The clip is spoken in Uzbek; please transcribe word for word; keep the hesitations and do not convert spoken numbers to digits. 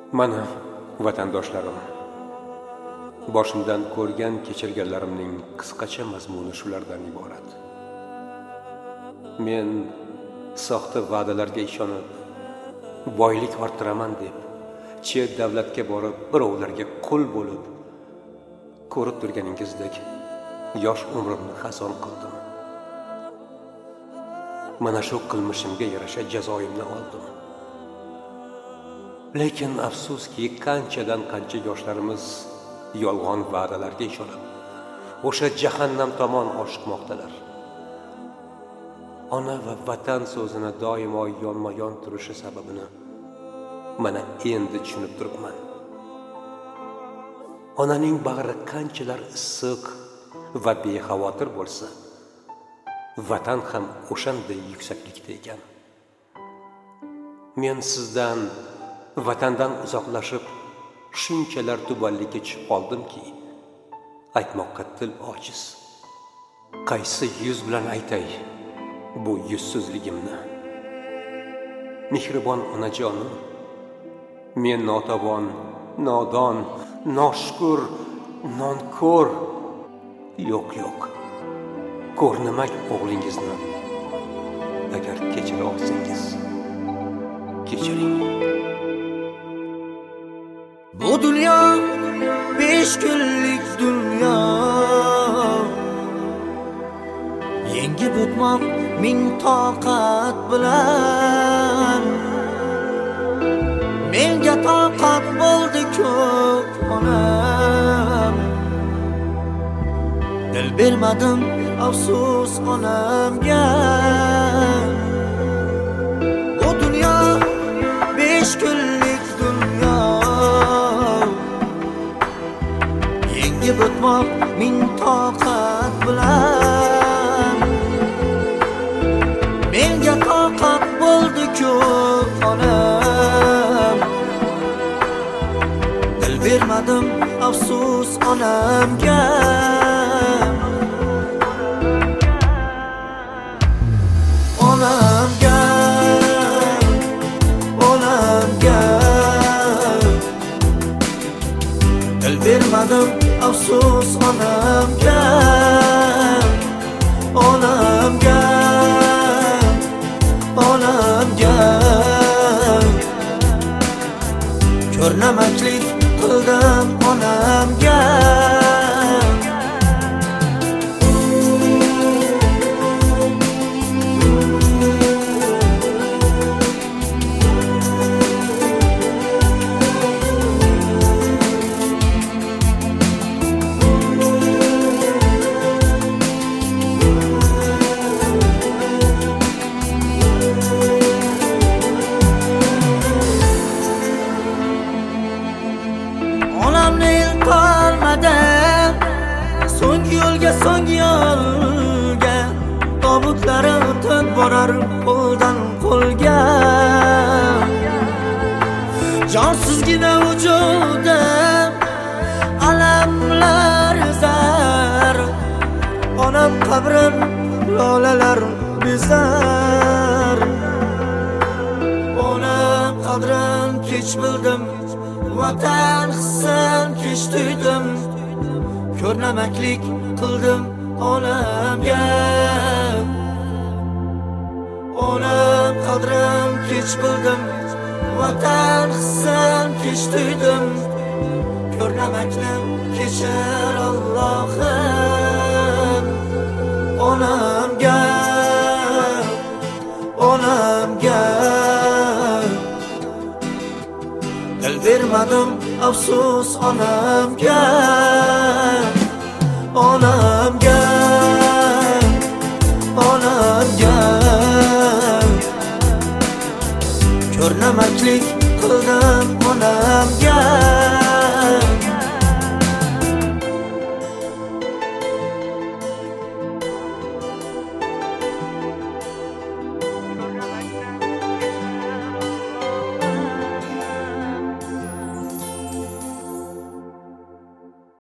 Mana vatandoshlarim, boshimdan ko'rgan kechirganlarimning qisqacha mazmuni shulardan iborat. Men soxta va'dalarga ishonib, boylik orttiraman deb, chet davlatga borib, birovlarga qul bo'lib, ko'rib turganingizdek yosh umrimni xazon qildim. Mana shu qilmishimga yarasha jazoimni oldim. Lekin afsuski, qanchadan qancha yoshlarimiz yolg'on va'dalarga ishonib, o'sha jahannam tomon oshiqmoqdalar. Ona va vatan so'zini doimo yonma-yon turishi sababini mana endi tushunib turibman. Onaning bag'ri qanchalar issiq va bexavotir bo'lsa, vatan ham o'shanday yuksaklikda ekan. Men sizdan, vatandan uzoqlashib, shunchalar tubanlikka tushib qoldimki, aytmoqqa til ojiz. Qaysi yuz bilan aytay bu yuzsizligimni? Mehribon onajonim, men notavon, nodon, noshukur, nonko'r, yo'q yo'q. Ko'rnimak o'g'lingizni agar kechira olsangiz, kechiring. Bu dunyo besh kunlik dunyo, yengib o'tmoq ming toqat bilan. Menga toqat bo'ldi ko'p onam, dil bermadim afsus onamga. Bu dunyo besh kunlik dunyo, yengib o'tmoq ming toqat bilan. Menga toqat bo'ldi ko'p onam, dil bermadim afsus onamga. Onamga, onamga, dil bermadim afsus onamga. Onamga, onamga, ko'rnamaklik qildim onamga. So'ng yo'lga, so'ng yo'lga, tobutlari o'tib borar qo'ldan qo'lga. Jonsizgina vujudim alamlar zar, onam qabrim lolalar bezar. Onam qadrin kech bildim, vatan hissin kech tuydim. Ko'rnamaklik qildim onamga. Onam qadrim kech bildim, vatan hissin kech tuydim. Ko'rnamaklik kechir Allohim. Onamga, onamga, dil bermadim afsus onamga. Onamga,